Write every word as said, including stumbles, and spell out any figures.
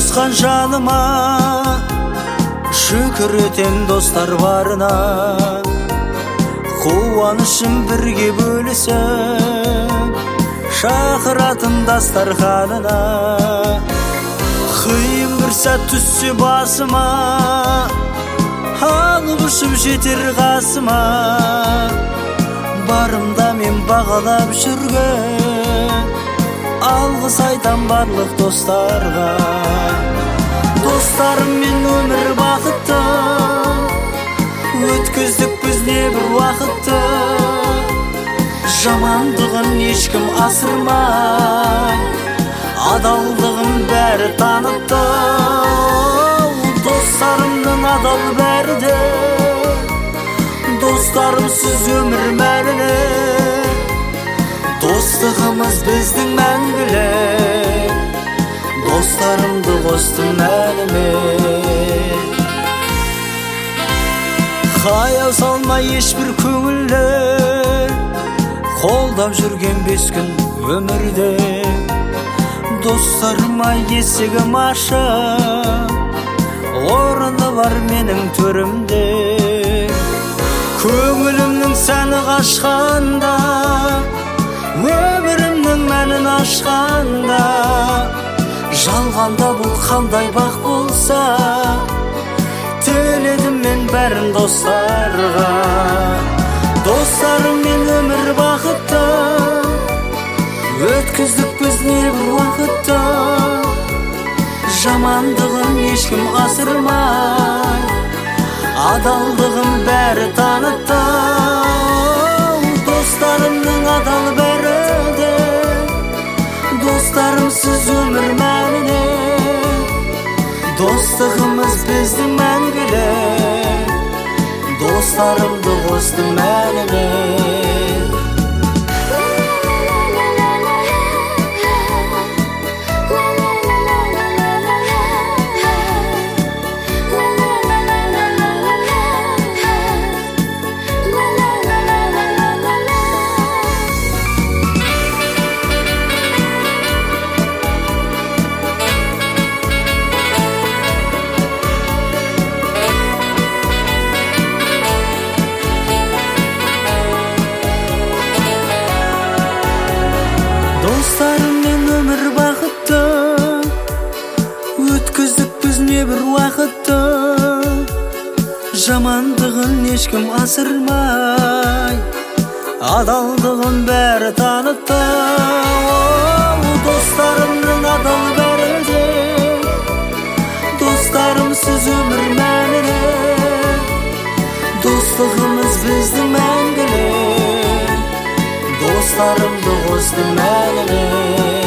қосқан жаныма, шүкір етем достар барына. Қуанышым бірге бөлісіп, шақыратын дастарханына. Қиын бір сәт түссе басыма, алып ұшып жетер қасыма. Барымда мен бағалап жүрген, алғыс айтам барлық достарға. Достарыммен өмір бақытты, өткіздік біз не бір уақытты. Жамандығын ешкім асырмай, адалдығын бәрі танытты. Достарымның адал бәрі де, достарымсыз өмір мәлілі. Достығымыз біздің мәңгілік, достарымды қостым әліме. Қаяу салма ешбір көңілі, қолдап жүрген бес күн өмірде. Достарыма есігім ашық, орны бар менің төрімде. Көңілімнің сәні қашқанда, өмірімнің мәнін ашқанда. Жалғанда бұл қандай бақ болса, тіледім мен бәрін достарға. Достарыммен өмір бақытты, өткіздік біз не бір уақытты. Жамандығын ешкім асырмай, адалдығын бәрі танытты. Достарымның адал бәрі де, достарымсыз өмір мәліне. Достығымыз біздің мәңгілік, достарымды қостым әліме. Достарыммен өмір бақытты, өткіздік біз не бір уақытты. Жамандығын ешкім асырмай, адалдығын бәрі танытты. Достарымның адал бәрі де, достарымсыз өмір мәлілі. Достығымыз біздің мәңгілік, достарымды қостым әліме.